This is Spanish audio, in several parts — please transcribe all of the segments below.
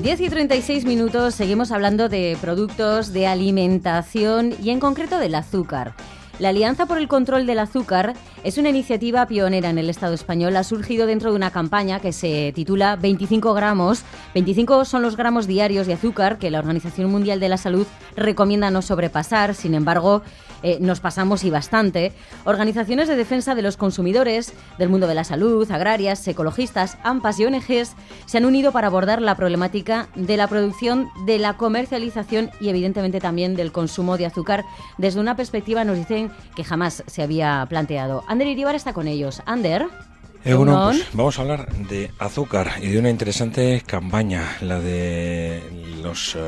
10:36, seguimos hablando de productos, de alimentación y en concreto del azúcar. La Alianza por el Control del Azúcar es una iniciativa pionera en el Estado español. Ha surgido dentro de una campaña que se titula 25 gramos. 25 son los gramos diarios de azúcar que la Organización Mundial de la Salud recomienda no sobrepasar. Sin embargo, nos pasamos y bastante. Organizaciones de defensa de los consumidores, del mundo de la salud, agrarias, ecologistas, AMPAs y ONGs se han unido para abordar la problemática de la producción, de la comercialización y evidentemente también del consumo de azúcar desde una perspectiva, nos dicen, que jamás se había planteado. Ander Iribar está con ellos. Ander. Bueno, pues vamos a hablar de azúcar y de una interesante campaña, la de los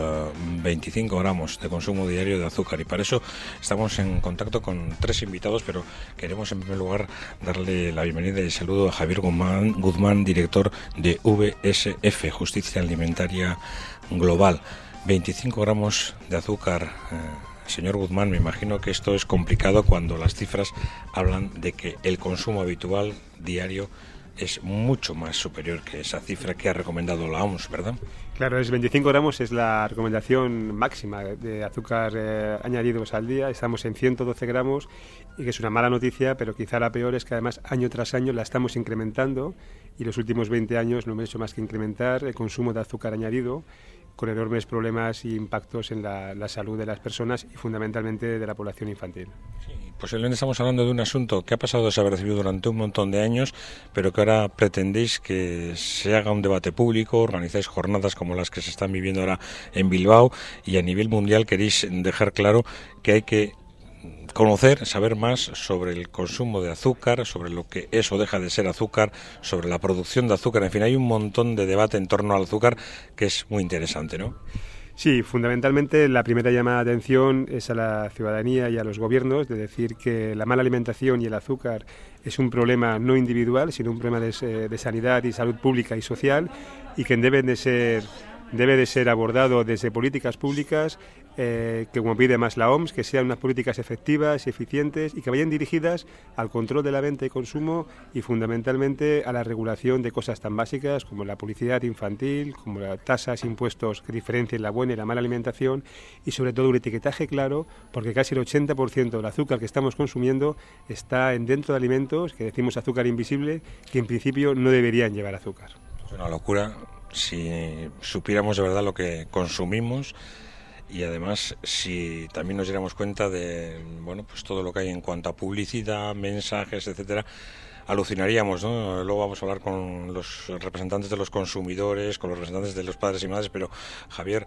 25 gramos de consumo diario de azúcar. Y para eso estamos en contacto con tres invitados, pero queremos en primer lugar darle la bienvenida y saludo a Javier Guzmán, director de VSF, Justicia Alimentaria Global. 25 gramos de azúcar. Señor Guzmán, me imagino que esto es complicado cuando las cifras hablan de que el consumo habitual diario es mucho más superior que esa cifra que ha recomendado la OMS, ¿verdad? Claro, 25 gramos es la recomendación máxima de azúcar añadidos al día. Estamos en 112 gramos y que es una mala noticia, pero quizá la peor es que además año tras año la estamos incrementando y los últimos 20 años no hemos hecho más que incrementar el consumo de azúcar añadido, con enormes problemas e impactos en la salud de las personas y fundamentalmente de la población infantil. Sí, posiblemente estamos hablando de un asunto que ha pasado desapercibido durante un montón de años, pero que ahora pretendéis que se haga un debate público, organizáis jornadas como las que se están viviendo ahora en Bilbao y a nivel mundial queréis dejar claro que hay que conocer, saber más sobre el consumo de azúcar, sobre lo que es o deja de ser azúcar, sobre la producción de azúcar. En fin, hay un montón de debate en torno al azúcar que es muy interesante, ¿no? Sí, fundamentalmente la primera llamada de atención es a la ciudadanía y a los gobiernos de decir que la mala alimentación y el azúcar es un problema no individual, sino un problema de sanidad y salud pública y social y que debe de ser abordado desde políticas públicas que, como pide más la OMS, que sean unas políticas efectivas y eficientes y que vayan dirigidas al control de la venta y consumo y fundamentalmente a la regulación de cosas tan básicas como la publicidad infantil, como las tasas, impuestos que diferencien la buena y la mala alimentación y sobre todo un etiquetaje claro, porque casi el 80% del azúcar que estamos consumiendo está dentro de alimentos que decimos azúcar invisible, que en principio no deberían llevar azúcar. Es una locura si supiéramos de verdad lo que consumimos y además si también nos diéramos cuenta de pues todo lo que hay en cuanto a publicidad, mensajes, etcétera. Alucinaríamos, ¿no? Luego vamos a hablar con los representantes de los consumidores, con los representantes de los padres y madres, pero Javier,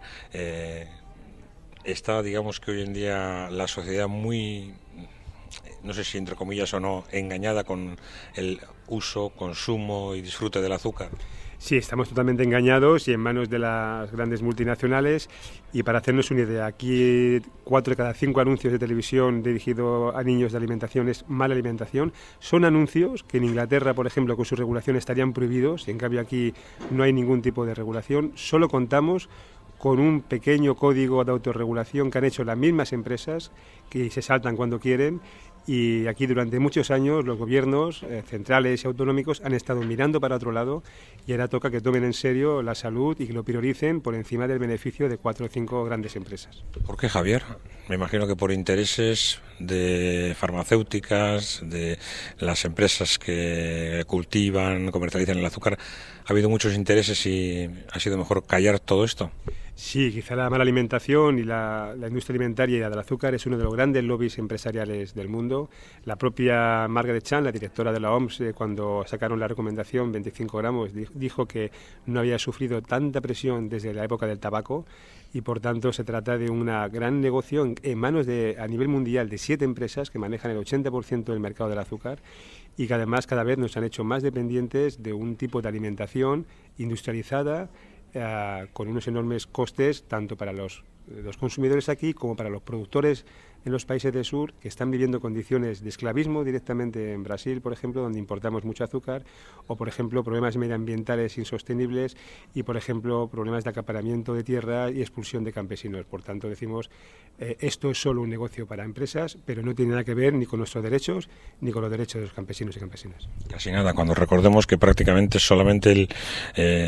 está, digamos que hoy en día la sociedad muy, no sé si entre comillas o no, engañada con el uso, consumo y disfrute del azúcar. Sí, estamos totalmente engañados y en manos de las grandes multinacionales. Y para hacernos una idea, aquí 4 de cada 5 anuncios de televisión dirigidos a niños de alimentación es mala alimentación. Son anuncios que en Inglaterra, por ejemplo, con su regulación estarían prohibidos. En cambio aquí no hay ningún tipo de regulación. Solo contamos con un pequeño código de autorregulación que han hecho las mismas empresas, que se saltan cuando quieren. Y aquí durante muchos años los gobiernos centrales y autonómicos han estado mirando para otro lado y ahora toca que tomen en serio la salud y que lo prioricen por encima del beneficio de 4 o 5 grandes empresas. ¿Por qué, Javier? Me imagino que por intereses de farmacéuticas, de las empresas que cultivan, comercializan el azúcar, ¿ha habido muchos intereses y ha sido mejor callar todo esto? Sí, quizá la mala alimentación y la industria alimentaria y la del azúcar es uno de los grandes lobbies empresariales del mundo. La propia Margaret Chan, la directora de la OMS, cuando sacaron la recomendación 25 gramos, dijo que no había sufrido tanta presión desde la época del tabaco y por tanto se trata de una gran negocio en manos a nivel mundial de 7 empresas que manejan el 80% del mercado del azúcar y que además cada vez nos han hecho más dependientes de un tipo de alimentación industrializada con unos enormes costes tanto para los consumidores aquí como para los productores en los países del sur que están viviendo condiciones de esclavismo directamente en Brasil, por ejemplo, donde importamos mucho azúcar, o por ejemplo problemas medioambientales insostenibles y por ejemplo problemas de acaparamiento de tierra y expulsión de campesinos. Por tanto decimos, esto es solo un negocio para empresas, pero no tiene nada que ver ni con nuestros derechos ni con los derechos de los campesinos y campesinas. Casi nada, cuando recordemos que prácticamente solamente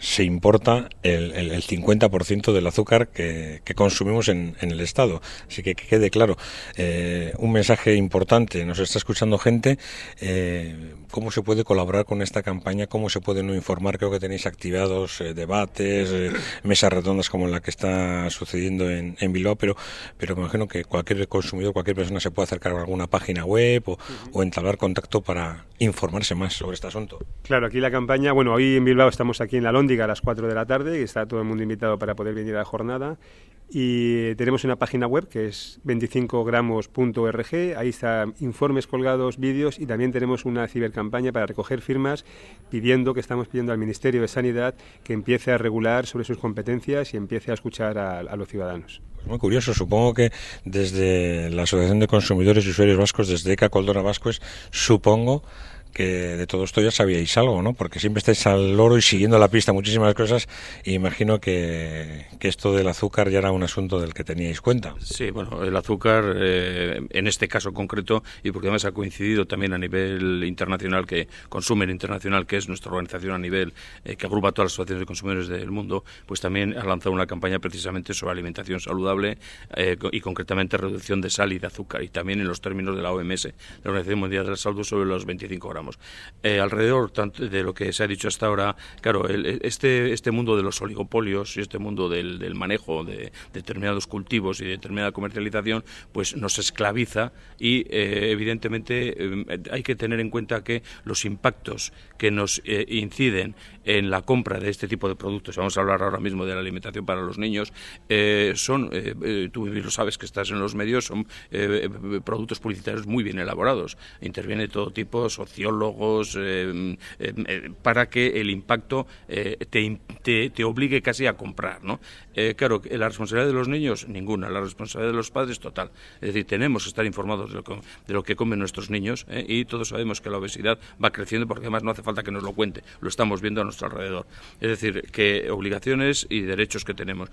se importa el 50% del azúcar que consumimos en el Estado. Así que quede claro, un mensaje importante, nos está escuchando gente, cómo se puede colaborar con esta campaña, cómo se puede no informar. Creo que tenéis activados debates, mesas redondas como la que está sucediendo en Bilbao, pero me imagino que cualquier consumidor, cualquier persona se puede acercar a alguna página web o entablar contacto para informarse más sobre este asunto. Claro, aquí la campaña, bueno, hoy en Bilbao estamos aquí en la Lóndiga a las 4 de la tarde y está todo el mundo invitado para poder venir a la jornada. Y tenemos una página web que es 25gramos.org, ahí están informes colgados, vídeos, y también tenemos una cibercampaña para recoger firmas estamos pidiendo al Ministerio de Sanidad que empiece a regular sobre sus competencias y empiece a escuchar a los ciudadanos. Pues muy curioso, supongo que desde la Asociación de Consumidores y Usuarios Vascos, desde ECA Coldora Vascos, supongo que de todo esto ya sabíais algo, ¿no? Porque siempre estáis al loro y siguiendo la pista muchísimas cosas, y imagino que esto del azúcar ya era un asunto del que teníais cuenta. Sí, bueno, el azúcar, en este caso concreto, y porque además ha coincidido también a nivel internacional, que Consumer Internacional, que es nuestra organización a nivel, que agrupa a todas las asociaciones de consumidores del mundo, pues también ha lanzado una campaña precisamente sobre alimentación saludable y concretamente reducción de sal y de azúcar, y también en los términos de la OMS, la Organización Mundial de la Salud, sobre los 25 gramos. Alrededor tanto de lo que se ha dicho hasta ahora, claro, este mundo de los oligopolios y este mundo del manejo de determinados cultivos y de determinada comercialización, pues nos esclaviza y evidentemente hay que tener en cuenta que los impactos que nos inciden en la compra de este tipo de productos, vamos a hablar ahora mismo de la alimentación para los niños, son, tú lo sabes que estás en los medios, son productos publicitarios muy bien elaborados, interviene todo tipo, sociólogos, para que el impacto te obligue casi a comprar, ¿no? Claro, la responsabilidad de los niños, ninguna, la responsabilidad de los padres, total. Es decir, tenemos que estar informados de lo que comen nuestros niños, y todos sabemos que la obesidad va creciendo, porque además no hace falta que nos lo cuente, lo estamos viendo a nuestro alrededor. Es decir, que obligaciones y derechos que tenemos.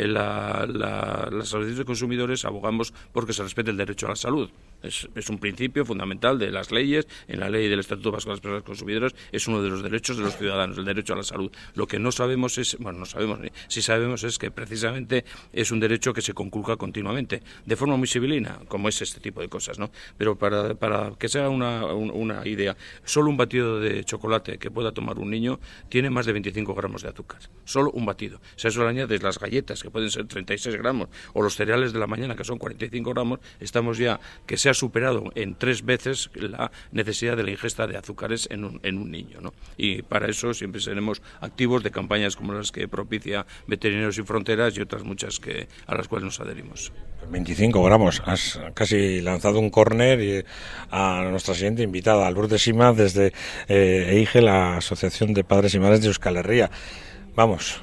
Las asociaciones de consumidores abogamos porque se respete el derecho a la salud. Es un principio fundamental de las leyes, en la ley del Estatuto Vasco de las Personas Consumidoras, es uno de los derechos de los ciudadanos, el derecho a la salud. Lo que no sabemos es, bueno, no sabemos, sí sabemos es que precisamente es un derecho que se conculca continuamente, de forma muy civilina, como es este tipo de cosas, ¿no? Pero para que sea una idea, solo un batido de chocolate que pueda tomar un niño tiene más de 25 gramos de azúcar, solo un batido. Si a eso le añades las galletas, que pueden ser 36 gramos, o los cereales de la mañana, que son 45 gramos, estamos ya, que se ha superado en 3 veces la necesidad de la ingesta de azúcares en un niño, ¿no? Y para eso siempre seremos activos de campañas como las que propicia Veterinarios Sin Fronteras y otras muchas a las cuales nos adherimos. 25 gramos, has casi lanzado un córner a nuestra siguiente invitada, a Lourdes Sima, desde EIGE, la Asociación de Padres y Madres de Euskal Herria. Vamos,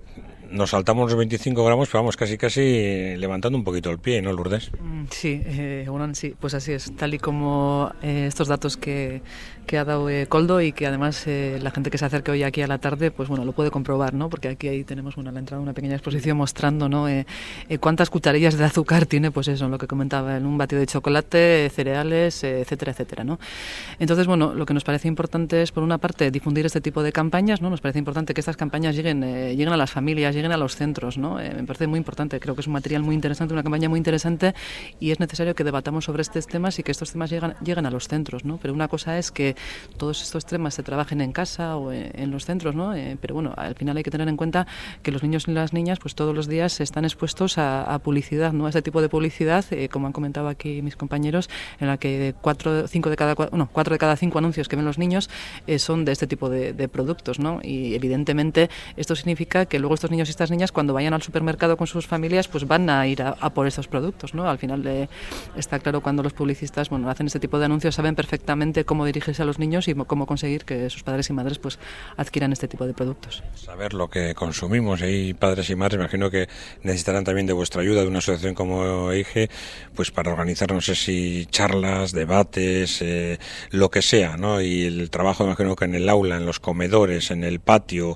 nos saltamos los 25 gramos, pero vamos casi levantando un poquito el pie, ¿no, Lourdes? Sí, bueno, sí, pues así es, tal y como estos datos que ha dado Koldo, y que además la gente que se acerque hoy aquí a la tarde, pues bueno, lo puede comprobar, ¿no? Porque aquí ahí tenemos a la entrada una pequeña exposición mostrando, ¿no? Cuántas cucharillas de azúcar tiene, pues eso, lo que comentaba, en un batido de chocolate, cereales, etcétera, etcétera, ¿no? Entonces, bueno, lo que nos parece importante es, por una parte, difundir este tipo de campañas, ¿no? Nos parece importante que estas campañas lleguen a las familias, lleguen a los centros, ¿no? Me parece muy importante, creo que es un material muy interesante, una campaña muy interesante, y es necesario que debatamos sobre estos temas y que estos temas lleguen a los centros, ¿no? Pero una cosa es que todos estos temas se trabajen en casa o en los centros, ¿no? Pero bueno, al final hay que tener en cuenta que los niños y las niñas pues todos los días están expuestos a publicidad, ¿no? A este tipo de publicidad, como han comentado aquí mis compañeros, en la que 4 de cada 5 anuncios que ven los niños son de este tipo de productos, ¿no? Y evidentemente esto significa que luego estos niños y estas niñas, cuando vayan al supermercado con sus familias, pues van a ir a por estos productos, ¿no? Al final está claro, cuando los publicistas, bueno, hacen este tipo de anuncios, saben perfectamente cómo dirigirse a los niños y cómo conseguir que sus padres y madres pues adquieran este tipo de productos. Saber lo que consumimos, y padres y madres, imagino que necesitarán también de vuestra ayuda, de una asociación como EIGE, pues para organizar, no sé si charlas, debates, lo que sea, ¿no? Y el trabajo, imagino que en el aula, en los comedores, en el patio,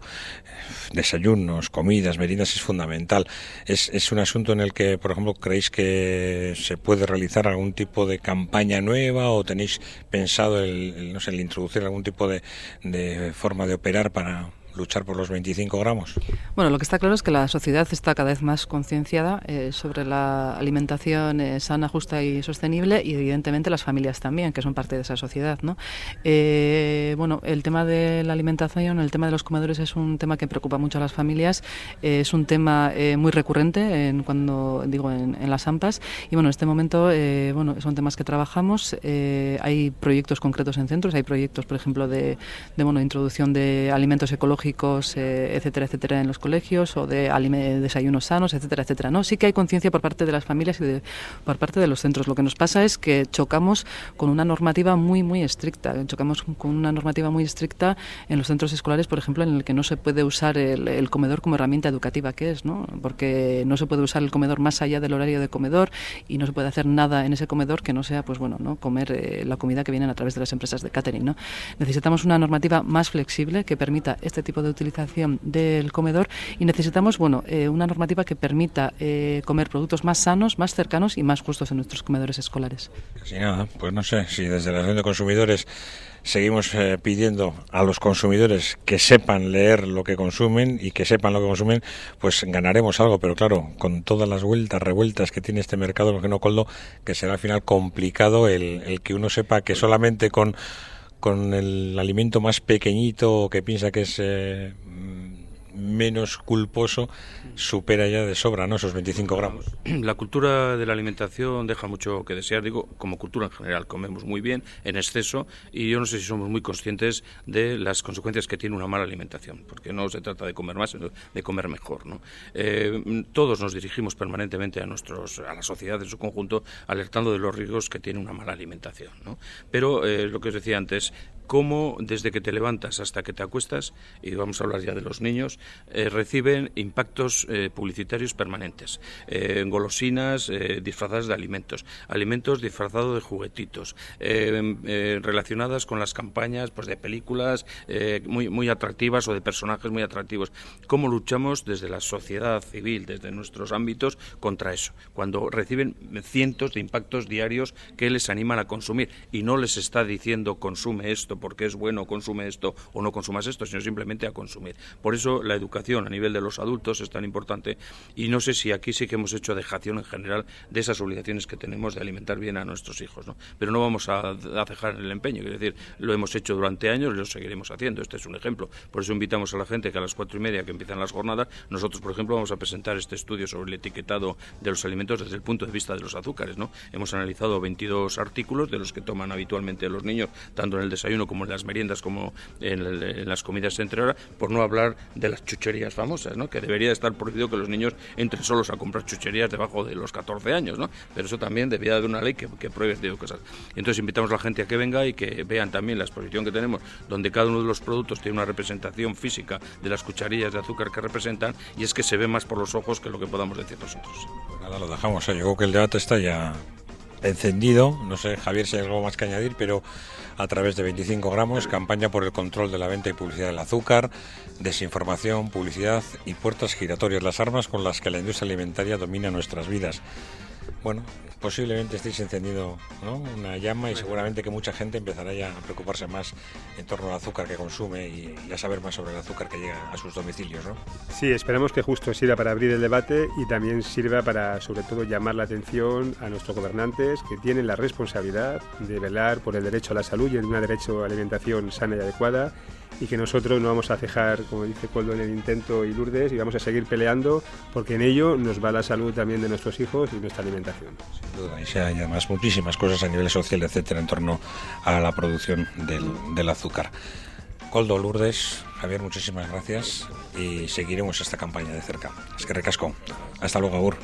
desayunos, comidas, meriendas, es fundamental. Es un asunto en el que, por ejemplo, ¿creéis que se puede realizar algún tipo de campaña nueva, o tenéis pensado el introducir algún tipo de forma de operar para luchar por los 25 gramos? Bueno, lo que está claro es que la sociedad está cada vez más concienciada sobre la alimentación sana, justa y sostenible, y evidentemente las familias también, que son parte de esa sociedad, ¿no? Bueno, el tema de la alimentación, el tema de los comedores es un tema que preocupa mucho a las familias, es un tema muy recurrente en las AMPAs, y bueno, en este momento bueno, son temas que trabajamos, hay proyectos concretos en centros, hay proyectos, por ejemplo, de introducción de alimentos ecológicos, etcétera, etcétera, en los colegios, o de desayunos sanos, etcétera, etcétera, ¿no? Sí que hay conciencia por parte de las familias y por parte de los centros. Lo que nos pasa es que chocamos con una normativa muy, muy estricta. Chocamos con una normativa muy estricta en los centros escolares, por ejemplo, en el que no se puede usar el comedor como herramienta educativa que es, ¿no? Porque no se puede usar el comedor más allá del horario de comedor, y no se puede hacer nada en ese comedor que no sea, pues bueno, ¿no?, comer la comida que vienen a través de las empresas de catering, ¿no? Necesitamos una normativa más flexible que permita este tipo de utilización del comedor, y necesitamos, bueno, una normativa que permita comer productos más sanos, más cercanos y más justos en nuestros comedores escolares. Casi nada, pues no sé, si desde la Asociación de Consumidores seguimos pidiendo a los consumidores que sepan leer lo que consumen y que sepan lo que consumen, pues ganaremos algo, pero claro, con todas las revueltas que tiene este mercado, lo que no, Koldo, que será al final complicado el que uno sepa que solamente con el alimento más pequeñito, que piensa que es menos culposo, supera ya de sobra, ¿no?, esos 25 gramos. La cultura de la alimentación deja mucho que desear, digo, como cultura en general. Comemos muy bien, en exceso, y yo no sé si somos muy conscientes de las consecuencias que tiene una mala alimentación, porque no se trata de comer más, sino de comer mejor, ¿no? Todos nos dirigimos permanentemente a la sociedad en su conjunto, alertando de los riesgos que tiene una mala alimentación, ¿no? Pero lo que os decía antes, cómo desde que te levantas hasta que te acuestas, y vamos a hablar ya de los niños, reciben impactos publicitarios permanentes, golosinas disfrazadas de alimentos disfrazados de juguetitos, relacionadas con las campañas, pues, de películas muy, muy atractivas, o de personajes muy atractivos. ¿Cómo luchamos desde la sociedad civil, desde nuestros ámbitos, contra eso? Cuando reciben cientos de impactos diarios que les animan a consumir, y no les está diciendo consume esto porque es bueno, consume esto o no consumas esto, sino simplemente a consumir. Por eso la educación a nivel de los adultos es tan importante, y no sé si aquí sí que hemos hecho dejación en general de esas obligaciones que tenemos de alimentar bien a nuestros hijos, ¿no? Pero no vamos a cejar el empeño, quiero decir, lo hemos hecho durante años y lo seguiremos haciendo. Este es un ejemplo. Por eso invitamos a la gente que a las 4:30, que empiezan las jornadas, nosotros, por ejemplo, vamos a presentar este estudio sobre el etiquetado de los alimentos desde el punto de vista de los azúcares, ¿no? Hemos analizado 22 artículos de los que toman habitualmente los niños, tanto en el desayuno como en las meriendas, como en las comidas entre horas, por no hablar de las chucherías famosas, ¿no?, que debería estar prohibido que los niños entren solos a comprar chucherías debajo de los 14 años, ¿no? Pero eso también debería haber una ley que prohíbe este tipo de cosas. Entonces invitamos a la gente a que venga y que vean también la exposición que tenemos, donde cada uno de los productos tiene una representación física de las cucharillas de azúcar que representan, y es que se ve más por los ojos que lo que podamos decir nosotros. Pues nada, lo dejamos. Yo creo que el debate está ya encendido. No sé, Javier, si hay algo más que añadir, pero a través de 25 gramos, campaña por el control de la venta y publicidad del azúcar, desinformación, publicidad y puertas giratorias, las armas con las que la industria alimentaria domina nuestras vidas. Bueno, posiblemente estéis encendido, ¿no?, una llama, y seguramente que mucha gente empezará ya a preocuparse más en torno al azúcar que consume y a saber más sobre el azúcar que llega a sus domicilios, ¿no? Sí, esperamos que justo sirva para abrir el debate, y también sirva para, sobre todo, llamar la atención a nuestros gobernantes, que tienen la responsabilidad de velar por el derecho a la salud y el derecho a alimentación sana y adecuada, y que nosotros no vamos a cejar, como dice Koldo, en el intento, y Lourdes, y vamos a seguir peleando, porque en ello nos va la salud también de nuestros hijos y nuestra alimentación. Sin duda, y hay además muchísimas cosas a nivel social, etcétera, en torno a la producción del azúcar. Koldo, Lourdes, Javier, muchísimas gracias, y seguiremos esta campaña de cerca. Es que recasco. Hasta luego, Agur.